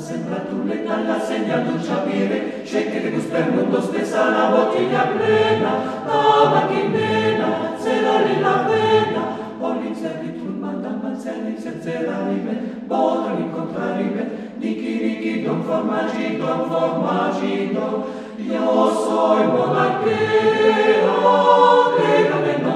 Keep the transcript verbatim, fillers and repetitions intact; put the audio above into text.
sembra tu le dalla segna non sapere, sceglie che bus per mondo stessa la bottiglia plena, la macchinena, sera lì la pena, polizia madame Manzani, Zerzera rive, Bodra incontra rive, Niki Niki, Don Formagito, Don Formagito, io soy monarchia, che non